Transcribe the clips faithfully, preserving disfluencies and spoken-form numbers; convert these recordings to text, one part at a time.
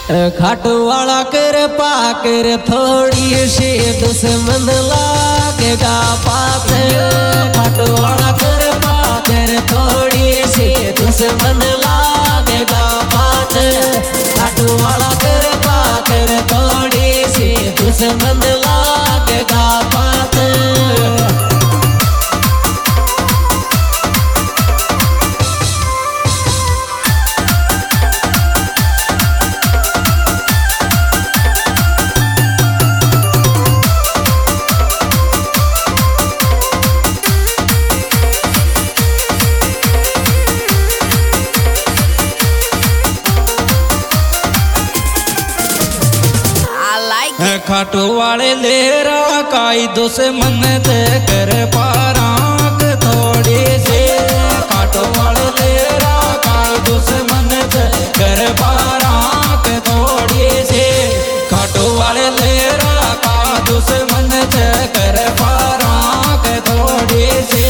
खाटू वाला कर पाकर थोड़ी सी दुश्मन लागेगा पास। खाटू वाला कर पाकर थोड़ी सी दुश्मन लागेगा पास। खाटू वाला कर पाकर थोड़ी सी दुश्मन लागेगा पास। खाटू वाले लेरा काई दुश्मन ते कर पाराक थोड़ी से। खाटू वाले लेरा काई दुश्मन ते कर पाराक थोड़ी से। खाटू वाले लेरा का दुश्मन ते कर पाराक थोड़ी से।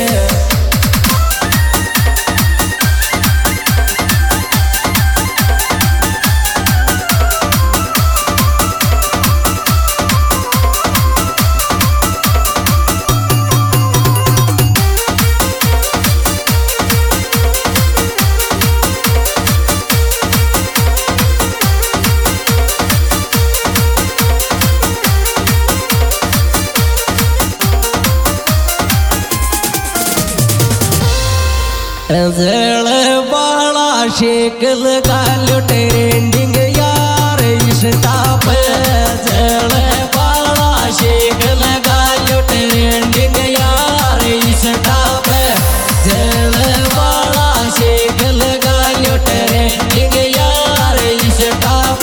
जल बाला शेक लगा लो ट्रेंडिंग यार स्टॉप। जल बाला शेक लगा लो ट्रेंडिंग यार स्टॉप। जल बाला शेक लगा लो ट्रेंडिंग यार स्टॉप।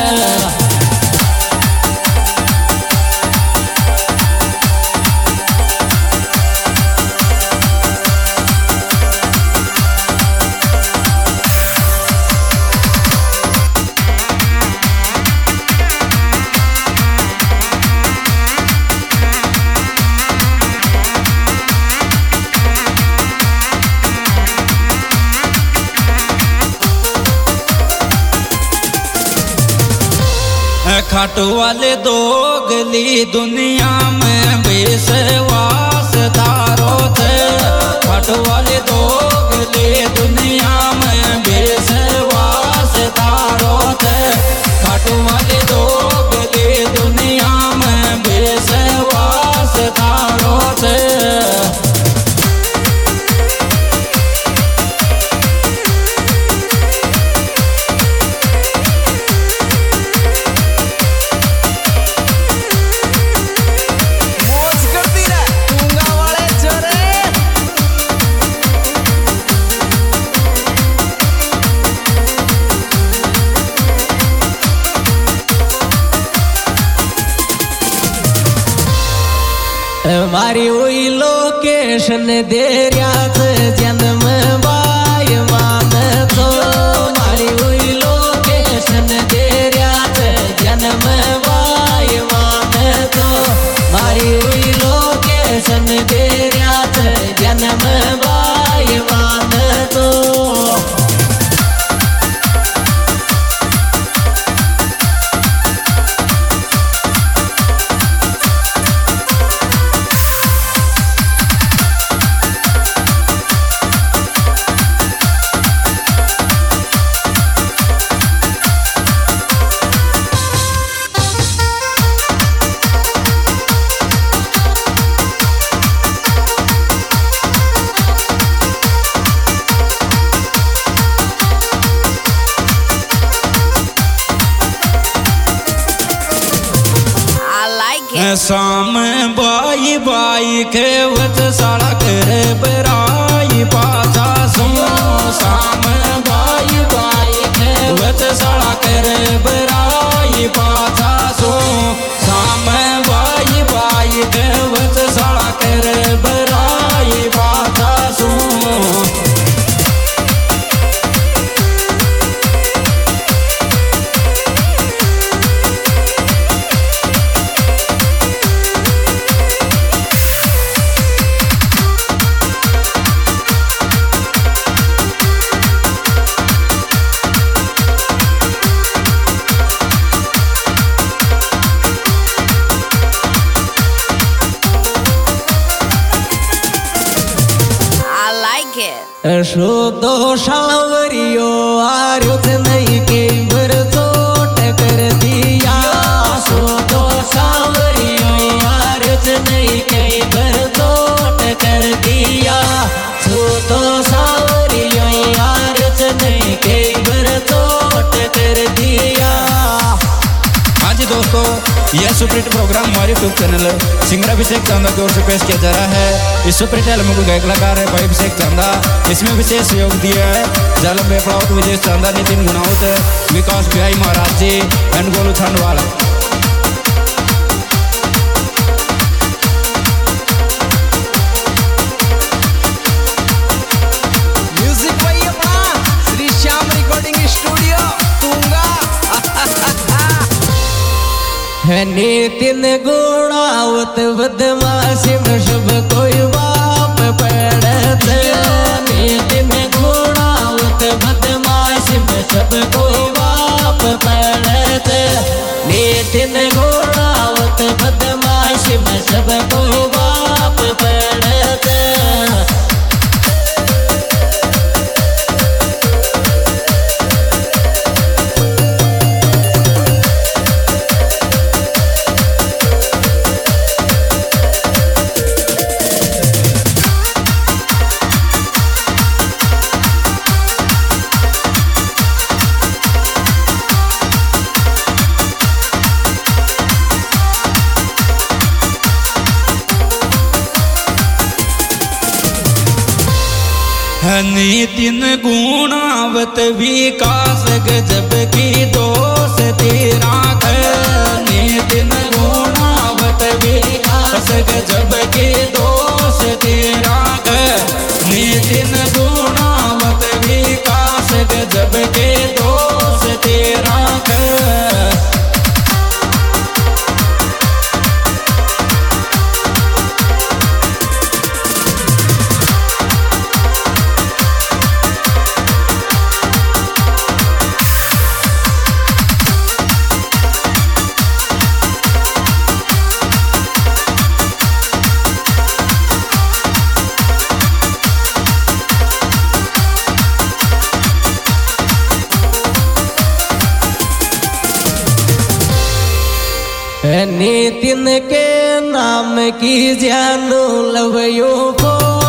खाटू वाले दोगली दुनिया में विश्वास दारो थे। खाटू वाले दोगली दुनिया में विश्वास दारो थे। खाटू वाले दोगली दुनिया में विश्वास दारो थे। मारी हुई लोकेशन दे रियात जन्म बाय मान तो। मारी हुई लोकेशन दे रियात जन्म बाय मान तो। मारी हुई लोकेशन दे रियात जन्म बाय मान तो। शाम बाई बाई खेवत साड़ा करे बराई पाचा सो। शाम बाई बाई खेवत साड़ा करे बराई पाचा सो। शाम बाई बाई खेवत साड़ा करे बराई पाचा सो। शोधो शावरियो आर्युत नहीं के भर चोट कर दिया शोधो शावरियो आर्युत नहीं के भर चोट कर दिया शोधो शावरियो आर्युत नहीं के भर चोट कर दिया। हाँ जी दोस्तों, यह सुपरहिट प्रोग्राम हमारे YouTube channel singer Abhishek Chanda की ओर से पेश किया जा रहा है। इस सुपरहिट एल्बम को गायक कलाकार है भाई अभिषेक चांदा। इसमें विशेष सहयोग दिया है जालम बेपड़ाउत विजय चांदा, नितिन गुनाउत, विकास बिहाई महाराज जी एंड गोलू छांडवाल। म्यूजिक भाई अपना श्री श्याम रिकॉर्डिंग स्टूडियो तुंगा। नितिन गुणावत बदमाशी में शुभ कोई बाप पड़त नितिन गुणावत बदमाशी में सब कोई बाप पड़त नितिन गुणावत बदमाशी में सब कोई बाप पड़त। नितिन गुणावत विकास गजब की दोस्ती राख नितिन गुणावत विकास गजब की दोस्ती राख नितिन गुणावत विकास गजब की दोस्ती राख। नितिन के नाम की जानू लवयो को